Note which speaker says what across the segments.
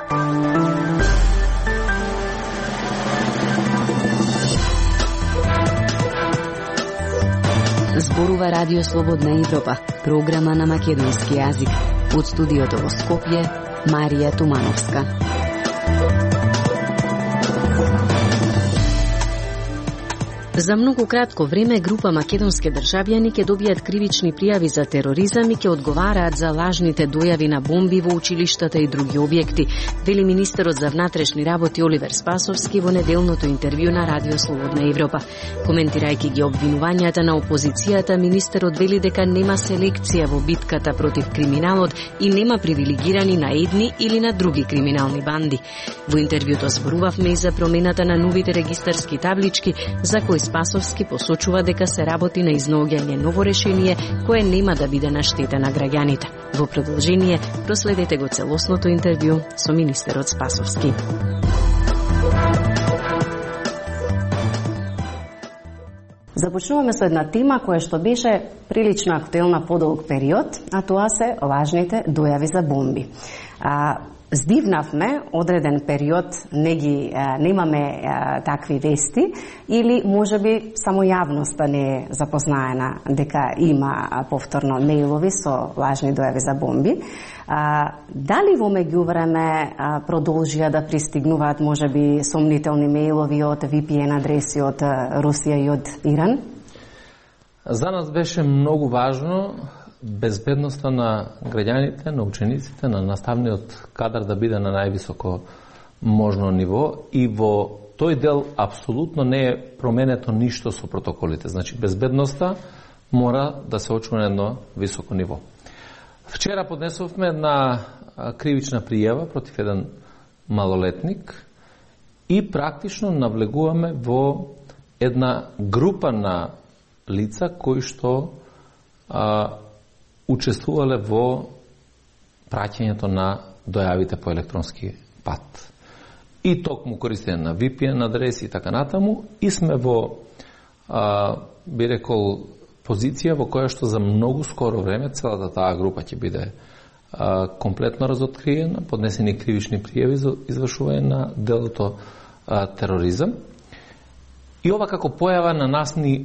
Speaker 1: Зборува Радио Слободна Европа, програма на македонски јазик. Од студиото во Скопје, Марија Тумановска. За многу кратко време група македонски државјани ќе добијат кривични пријави за тероризам и ќе одговараат за лажните дојави на бомби во училиштата и други објекти, вели министерот за внатрешни работи Оливер Спасовски во неделното интервју на Радио Слободна Европа. Коментирајќи ги обвинувањата на опозицијата, министерот вели дека нема селекција во битката против криминалот и нема привилегирани на едни или на други криминални банди. Во интервјуто зборувавме и за промената на новите регистарски таблички, за кои Спасовски посочува дека се работи на изнаоѓање ново решение кое нема да биде на штета на граѓаните. Во продолжение, проследете го целосното интервју со министерот Спасовски.
Speaker 2: Започнуваме со една тема која што беше прилично актуелна подолг период, а тоа се лажните дојави за бомби. Здивнавме одреден период, немаме такви вести, или можеби само јавноста не е запознаена дека има повторно мејлови со лажни дојави за бомби. Дали во меѓувреме продолжија да пристигнуваат можеби сомнителни мејлови од VPN адреси од Русија и од Иран?
Speaker 3: За нас беше многу важно безбедноста на граѓаните, на учениците, на наставниот кадар да биде на највисоко можно ниво и во тој дел апсолутно не е променето ништо со протоколите. Значи, безбедноста мора да се очува на едно високо ниво. Вчера поднесовме една кривична пријава против еден малолетник и практично навлегуваме во една група на лица кои што учествувале во праќањето на дојавите по електронски пат. И токму користење на VPN адреси и така натаму, и сме во, би рекол, позиција во која што за многу скоро време целата таа група ќе биде комплетно разоткриена, поднесени кривични пријави за извршување на делото тероризам. И ова како појава на нас ни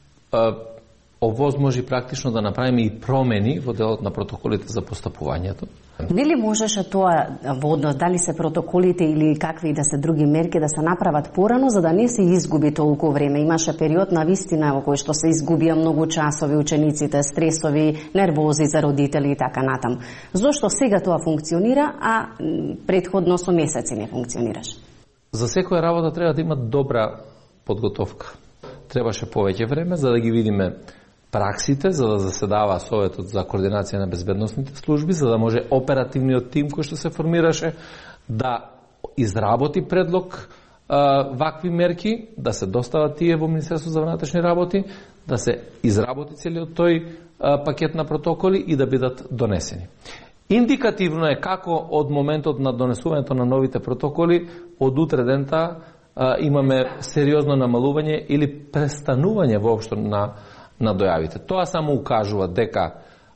Speaker 3: овозможи практично да направиме и промени во делот на протоколите за постапувањето.
Speaker 2: Нели можеше тоа во однос, дали се протоколите или какви да се други мерки да се направат порано, за да не се изгуби толку време? Имаше период на вистина во кој што се изгубија многу часови учениците, стресови, нервози за родители и така натаму. Зошто сега тоа функционира, а претходно со месеци не функционираше?
Speaker 3: За секоја работа треба да има добра подготовка. Требаше повеќе време за да ги видиме праксите, за да заседава Советот за координација на безбедносните служби, за да може оперативниот тим кој што се формираше да изработи предлог вакви мерки, да се достават тие во Министерство за внатрешни работи, да се изработи целиот тој пакет на протоколи и да бидат донесени. Индикативно е како од моментот на донесувањето на новите протоколи од утре дента имаме сериозно намалување или престанување воопшто на дојавите. Тоа само укажува дека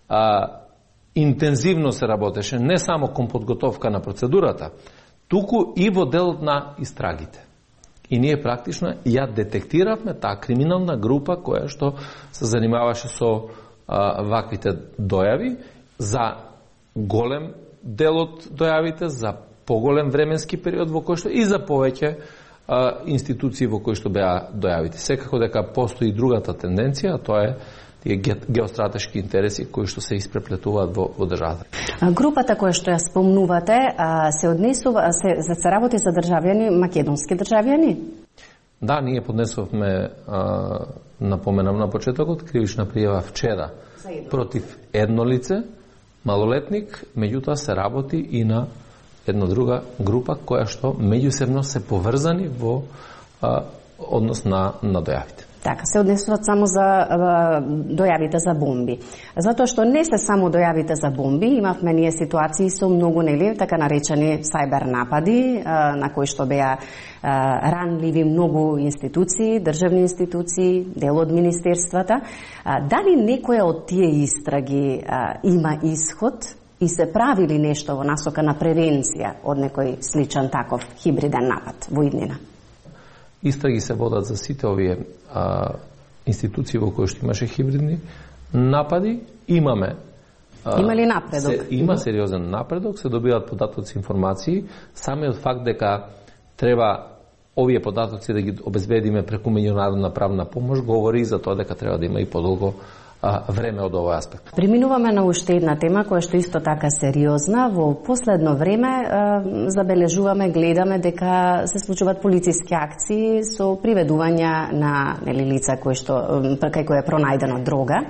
Speaker 3: интензивно се работеше не само кон подготовка на процедурата, туку и во делот на истрагите. И ние практично ја детектиравме таа криминална група која што се занимаваше со ваквите дојави за голем дел од дојавите, за поголем временски период во кој што и за повеќе институции во кои што беа дојавите. Секако дека постои другата тенденција, а тоа е тие геостратешки интереси кои што се испреплетуваат во државата.
Speaker 2: Групата која што ја спомнувате се однесува се работи за државјани, македонски државјани?
Speaker 3: Да, ние поднесовме, напоменам на почетокот, кривична пријава вчера против едно лице, малолетник, меѓутоа се работи и на една друга група која што меѓусебно се поврзани во однос на дојавите.
Speaker 2: Така, се однесуваат само за дојавите за бомби. Затоа што не се само дојавите за бомби, имавме ние ситуации со многу така наречени сајбер напади, на кои што беа ранливи многу институции, државни институции, дел од министерствата. Дали некоја од тие истраги има исход и се правили нешто во насока на превенција од некој сличен таков хибриден напад во иднина?
Speaker 3: Истраги се водат за сите овие институции во кои што имаше хибридни напади. Има
Speaker 2: ли напредок?
Speaker 3: Има сериозен напредок, се добиваат податоци, информации. Самиот факт дека треба овие податоци да ги обезбедиме преку меѓународна правна помош говори за тоа дека треба да има и подолго време од овој аспект.
Speaker 2: Преминуваме на уште една тема која што исто така сериозна. Во последно време забележуваме, гледаме дека се случуваат полициски акции со приведување на лица кај кои е пронајдена дрога.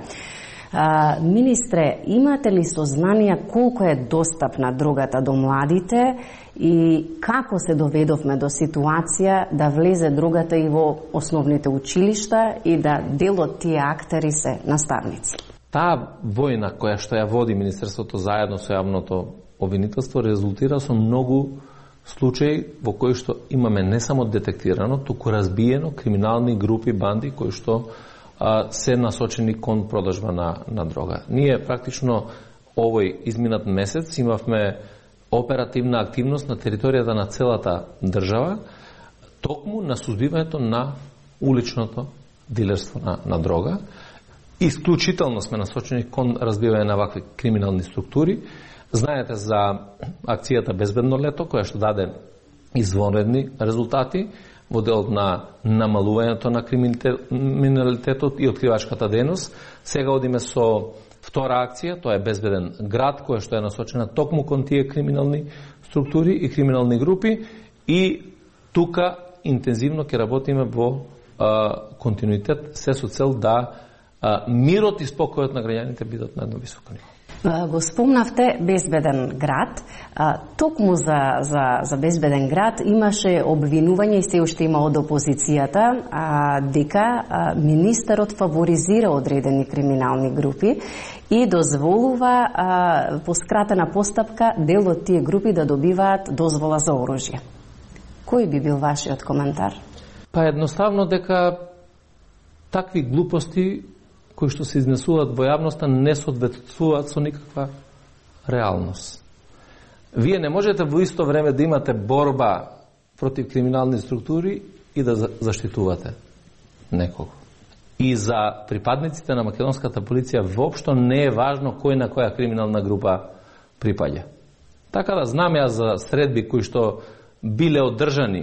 Speaker 2: Министре, имате ли сознанија колку е достапна дрогата до младите и како се доведовме до ситуација да влезе дрогата и во основните училишта и да дел од тие актери се наставници?
Speaker 3: Таа војна која што ја води Министерството заедно со јавното обвинителство резултира со многу случаи во кои што имаме не само детектирано, туку разбиено криминални групи, банди кои што се насочени кон продажба на дрога. Ние практично овој изминат месец имавме оперативна активност на територијата на целата држава, токму на сузбивањето на уличното дилерство на дрога. Исклучително сме насочени кон разбивање на вакви криминални структури. Знаете за акцијата Безбедно лето, која што даде извонредни резултати во делот на намалувањето на криминалитетот и откривачката дејност. Сега одиме со втора акција, тоа е Безбеден град, која што е насочена токму кон тие криминални структури и криминални групи, и тука интензивно ќе работиме во континуитет, се со цел да мирот и спокојот на граѓаните бидат на едно високо ниво.
Speaker 2: Го спомнавте Безбеден град. Токму за Безбеден град имаше обвинување и се уште има од опозицијата дека министерот фаворизира одредени криминални групи и дозволува по скратена постапка дел од тие групи да добиваат дозвола за оружје. Кој би бил вашиот коментар?
Speaker 3: Едноставно дека такви глупости кои што се изнесуваат во јавноста не соодветствуваат со никаква реалност. Вие не можете во исто време да имате борба против криминални структури и да заштитувате некого. И за припадниците на македонската полиција воопшто не е важно кој на која криминална група припаѓа. Така да знам ја за средби кои што биле одржани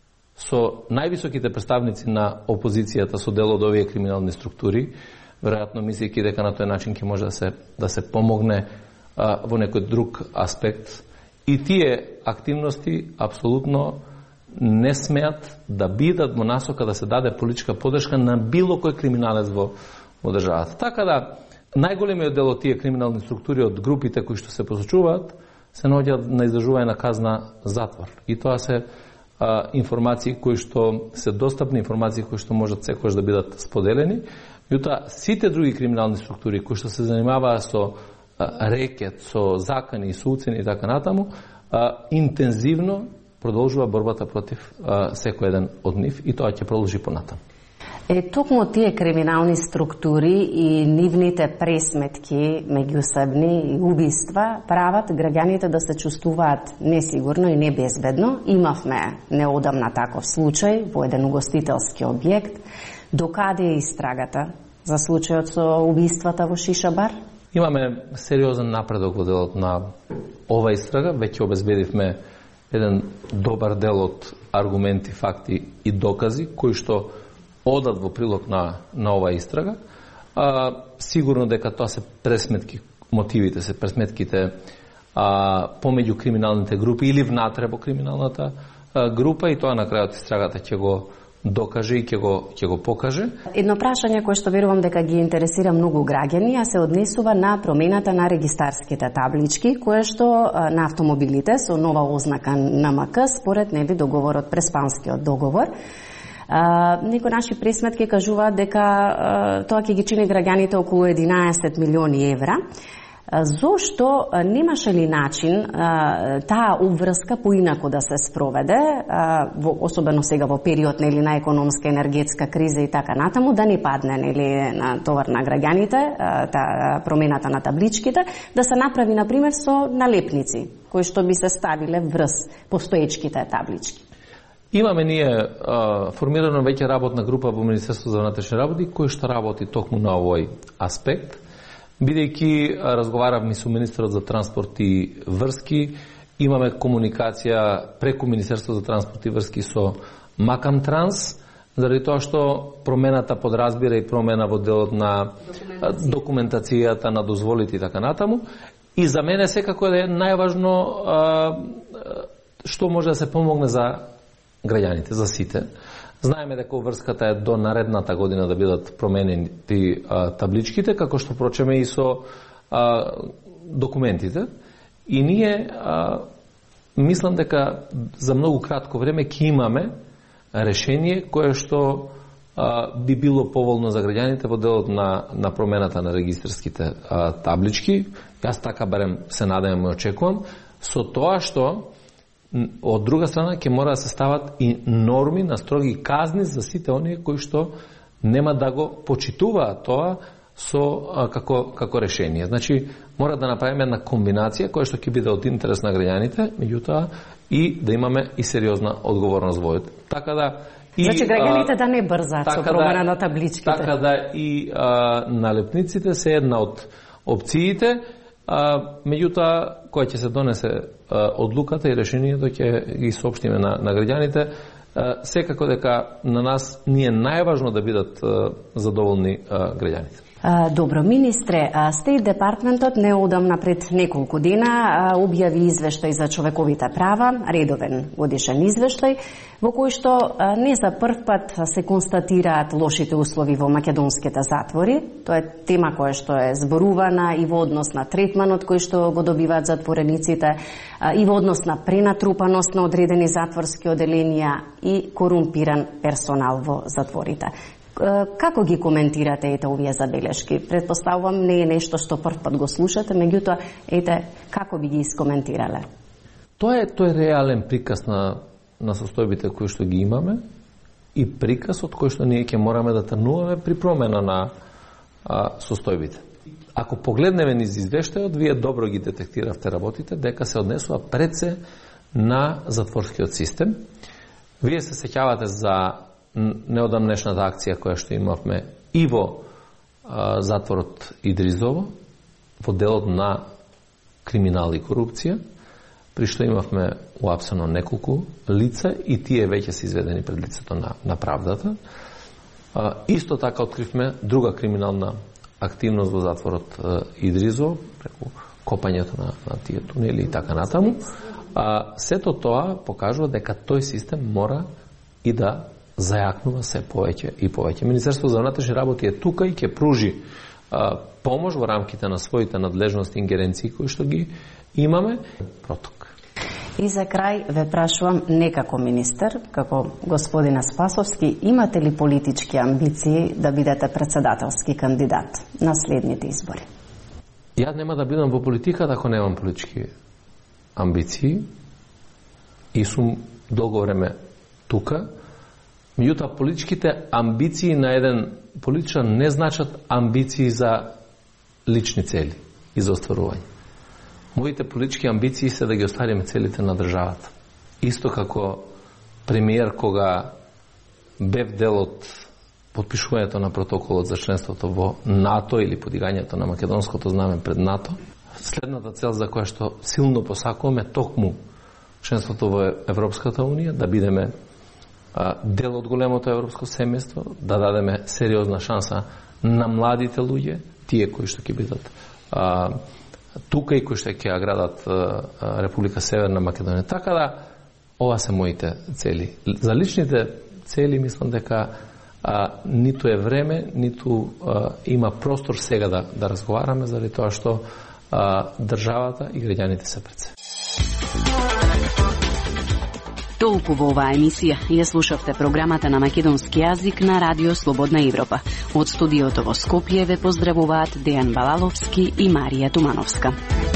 Speaker 3: со највисоките представници на опозицијата со дел од овие криминални структури, веројатно мислејќи дека на тој начин ќе може да се помогне во некој друг аспект. И тие активности апсолутно не смеат да бидат во насока да се даде политичка поддршка на било кој криминалец во државата. Така да најголемиот дел од тие криминални структури од групите кои што се посочуваат се наоѓаат на издржување на казна затвор. И тоа се информации кои што се достапни, информации кои што можат секогаш да бидат споделени. Јута, сите други криминални структури кои што се занимаваа со рекет, со закани, со уцени и така натаму, интензивно продолжува борбата против секој еден од нив и тоа ќе продолжи понатаму.
Speaker 2: Токму тие криминални структури и нивните пресметки меѓусебни и убиства прават граѓаните да се чувствуваат несигурно и небезбедно. Имавме неодамна таков случај во еден угостителски објект. Докаде е истрагата за случајот со убиствата во Шишабар?
Speaker 3: Имаме сериозен напредок во делот на ова истрага. Веќе обезбедивме еден добар дел од аргументи, факти и докази кои што одат во прилог на оваа истрага. Сигурно дека тоа се пресметки, мотивите се пресметките помеѓу криминалните групи или внатре во криминалната група, и тоа на крајот истрагата ќе го докаже и ќе го покаже.
Speaker 2: Едно прашање кое што верувам дека ги интересира многу граѓани, а се однесува на промената на регистарските таблички, кое што на автомобилите со нова ознака НМК според нели договорот, Преспанскиот договор. Некои наши пресметки кажуваат дека тоа ќе ги чини граѓаните околу 11 милиони евра. Зошто немаше ли начин таа обврска поинаку да се спроведе, особено сега во период нели на економска енергетска криза и така натаму, да не падне нели на товар на граѓаните, промената на табличките, да се направи на пример со налепници кои што би се ставиле врз постоечките таблички?
Speaker 3: Имаме ние формирано веќе работна група во Министерството за внатрешни работи кој што работи токму на овој аспект. Бидејќи разговаравме со министерот за транспорт и врски, имаме комуникација преку Министерството за транспорт и врски со Макам Транс, заради тоа што промената подразбира и промена во делот на документацијата на дозволите и така натаму. И за мене секако е најважно што може да се помогне за граѓаните, за сите. Знаеме дека врската е до наредната година да бидат променени табличките, како што прочеме и со документите. И ние мислам дека за многу кратко време ќе имаме решение кое што би било поволно за граѓаните во делот на промената на регистарските таблички. Јас така барем се надевам и очекувам, со тоа што од друга страна ќе мора да се стават и норми на строги казни за сите оние кои што нема да го почитуваат тоа како решение. Значи мора да направиме една комбинација која што ќе биде од интерес на граѓаните, меѓутоа и да имаме и сериозна одговорност во тоа. Така да
Speaker 2: значи граѓаните да не брзаат со промена на табличките.
Speaker 3: Така да и налепниците се една од опциите, меѓутоа која ќе се донесе одлуката и решението ќе ги соопштиме на граѓаните. Секако дека на нас ни е најважно да бидат задоволни граѓаните.
Speaker 2: Добро, министре, Стейт департментот неодамна пред неколку дена објави извештај за човековите права, редовен годишен извештај, во кој што не за прв пат се констатираат лошите услови во македонските затвори. Тоа е тема која што е зборувана и во однос на третманот кој што го добиваат затворениците, и во однос на пренатрупаност на одредени затворски оделенија и корумпиран персонал во затворите. Како ги коментирате овие забелешки? Предпоставувам не е нешто што прв пат го слушате, меѓутоа како би ги искоментирале?
Speaker 3: Тоа е реален приказ на состојбите кои што ги имаме и приказ од кој што ние ќе мораме да тргнуваме при промена на состојбите. Ако погледнеме низ извештајот, вие добро ги детектиравте работите дека се однесува пред се на затворскиот систем. Вие се сеќавате за неодамнешната акција која што имавме и во затворот Идризово, во делот на криминал и корупција, при што имавме уапсено неколку лица и тие веќе се изведени пред лицето на правдата. Исто така откривме друга криминална активност во затворот Идризово, преку копањето на тие тунели и така натаму. Сето тоа покажува дека тој систем мора и да зајакнува се повеќе и повеќе. Министерството за внатрешни работи е тука и ќе пружи помош во рамките на своите надлежности и ингеренции кои што ги имаме. Проток.
Speaker 2: И за крај ве прашувам, не како министер, како господина Спасовски, имате ли политички амбиции да бидете председателски кандидат на следните избори?
Speaker 3: Ја нема да бидам во политиката ако немам политички амбиции и сум долго време тука. Меѓутоа, политичките амбиции на еден политичар не значат амбиции за лични цели и за остварување. Моите политички амбиции се да ги оствариме целите на државата. Исто како премиер кога бев дел од потпишувањето на протоколот за членството во НАТО или подигањето на македонското знаме пред НАТО. Следната цел за која што силно посакуваме токму членството во Европската унија, да бидеме дел од големото европско семејство, да дадеме сериозна шанса на младите луѓе, тие кои што ќе бидат тука и кои што ќе ја градат Република Северна Македонија. Така да, ова се моите цели. За личните цели мислам дека ниту е време, ниту има простор сега да разговараме, заради тоа што државата и граѓаните се пред се.
Speaker 4: Толку во оваа емисија. Ја слушавте програмата на македонски јазик на Радио Слободна Европа. Од студиото во Скопје ве поздравуваат Дејан Балаловски и Марија Тумановска.